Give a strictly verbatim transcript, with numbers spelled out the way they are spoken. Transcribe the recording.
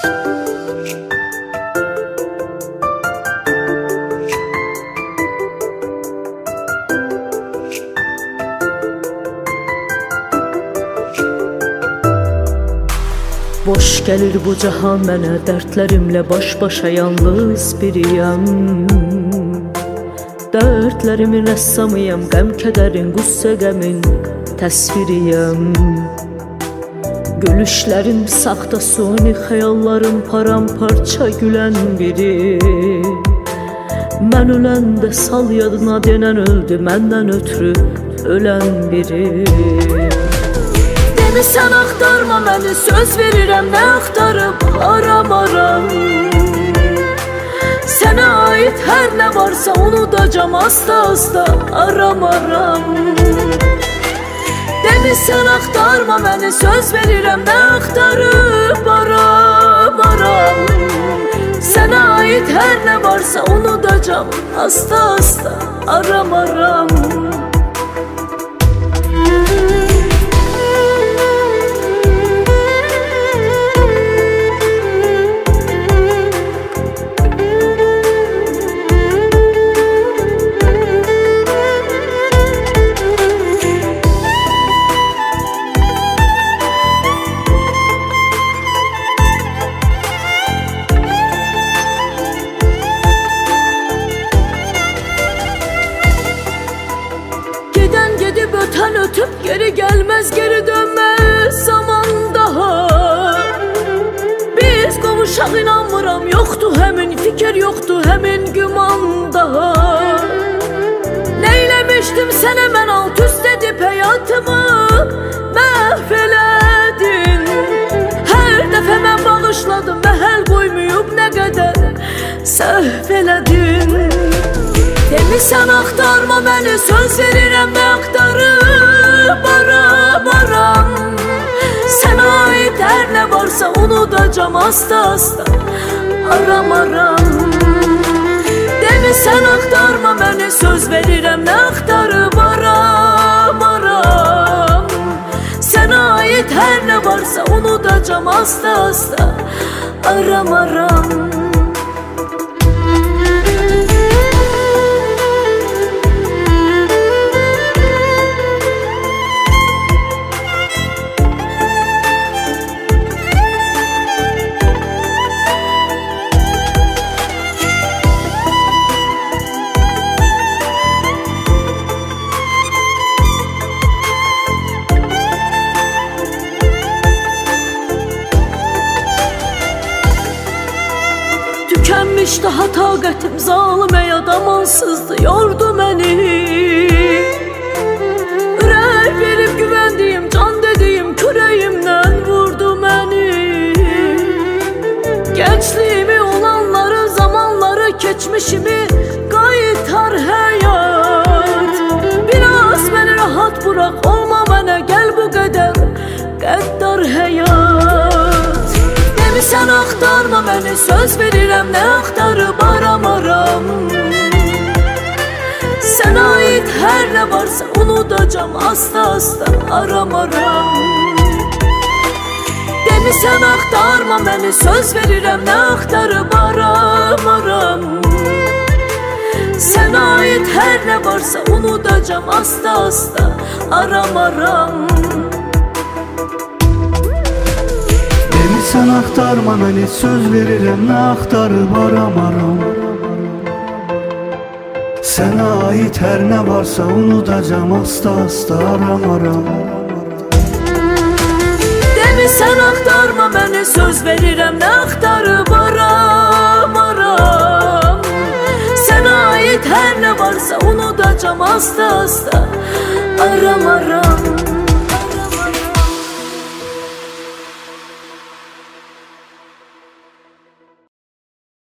Boş gəlir bu cahan mənə, dərdlərimlə baş-başa yalnız biriyəm. Dərdlərimin rəssamıyam, qəm-kədərin, qüssə-qəmin təsviriyəm. Gülüşlərim saxta, suni xəyallarım paramparça gülən biri. Mən öləndə sal yadına denən öldü, məndən ötürü ölən biri. Sən axtarma məni, söz verirəm, nə axtarıb aramaram. Sənə aid hər nə varsa unudacam, asta-asta aramaram. Demişsən axtarma məni, söz verirəm, nə axtarıb aramaram. Sənə aid hər nə varsa unudacam, asta-asta aramaram. Ötən ötüb geri gəlməz, geri dönməz zaman daha. Biz qovuşaq inanmıram, yoxdur həmin fikir, yoxdur həmin güman daha. Neyləmişdim sənə mən, alt üst edib həyatımı məhv elədin. Hər dəfə mən bağışladım, məhəl qoymayıb nə qədər səhv elədin. Demişsən axtarma məni, söz verirəm, nə axtarıb aramaram. Sənə aid hər nə varsa unudacam, asta-asta aramaram. Demişsən axtarma məni, söz verirəm, nə axtarıb aramaram. Sənə aid hər nə varsa unudacam, asta-asta aramaram. Tükənmiş daha taqətim, zalım əyad amansızdı, yordu məni. Ürək verib güvəndiyim, can dediyim, kürəyimdən vurdu məni. Gəncliyimi, olanları, zamanları, keçmişimi qaytar həyat. Biraz məni rahat bıraq, olma mənə, gəl bu qədər qəddar həyat. Demişsən axtarma məni, söz verirəm, nə axtarıb aramaram. Sənə aid hər nə varsa unudacam, asta-asta aramaram. Demişsən axtarma məni, söz verirəm, nə axtarıb aramaram. Sənə aid hər nə varsa unudacam, asta-asta aramaram. Sən axtarma məni, söz verirəm, nə axtarıb aramaram. Sənə aid hər nə varsa unudacam, asta-asta aramaram. Demişsən axtarma məni, söz verirəm, nə axtarıb aramaram. Sənə aid hər nə varsa unudacam, asta-asta aramaram.